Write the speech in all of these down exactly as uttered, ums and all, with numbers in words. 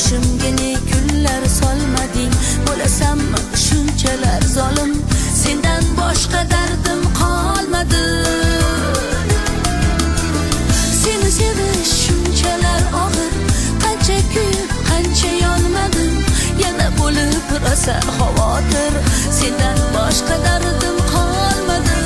boshimga ne kunlar solmading. Bo'lasanmi shunchalar zolim, sendan boshqa dardim qolmadi. Seni sevish shunchalar og'ir, qancha kuyib qancha yonmadim. Yana bo'lib rosa xavotir, sendan boshqa dardim qolmadi.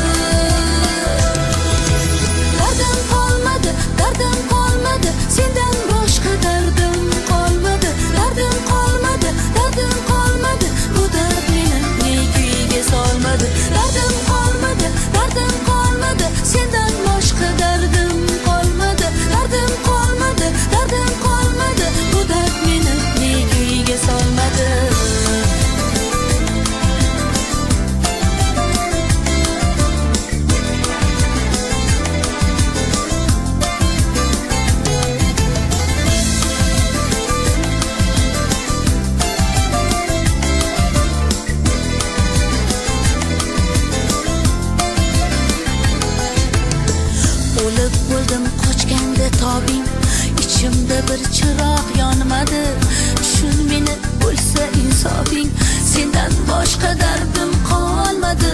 Dardim qolmadi, dardim qolmadi, sendan boshqa dardim qolmadi. Dardim qolmadi, dardim qolmadi, bu dard meni ne kuyga solmadi. Dardim qolmadi, dardim qolmadi, sendan boshqa dardim qolmadi. Dardim qolmadi, dardim qolmadi, bu dard meni ne kuyga solmadi. O'lib bo'ldim qochganda tobing, ichimda bir chiroq yonmadi. Tushun meni bo'lsa insofing, sendan boshqa dardim qolmadi.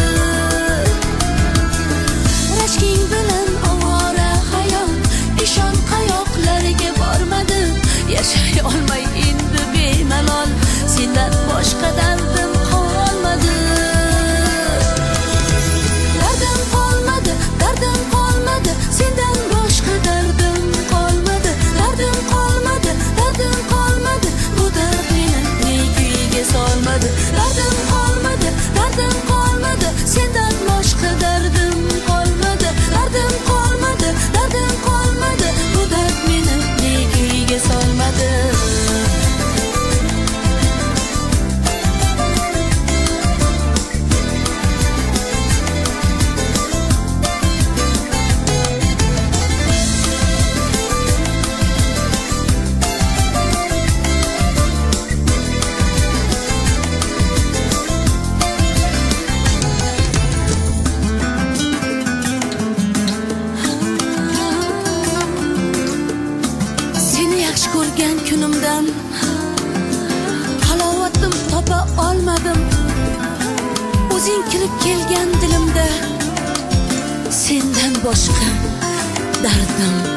Rashking bilan ovora hayot, ishon qayoqlarga bormadi. Yashay olmay endi bemalol, sendan boshqa dardim qolmadi. Dardim qolmadi, dardim qolmadi, sendan boshqa dardim qolmadi. Dardim qolmadi, dardim qolmadi, bu dard meni ne kuyga solmadi. Dardim qolmadi, dardim qolmadi, sendan boshqa dardim qolmadi. Dardim qolmadi, dardim qolmadi, bu dard meni ne kuyga solmadi. Seni yaxshi ko'rgan kunimdan halovatim topa olmadim. O'zing kirib kelgan dilimda, sendan boshqa dardim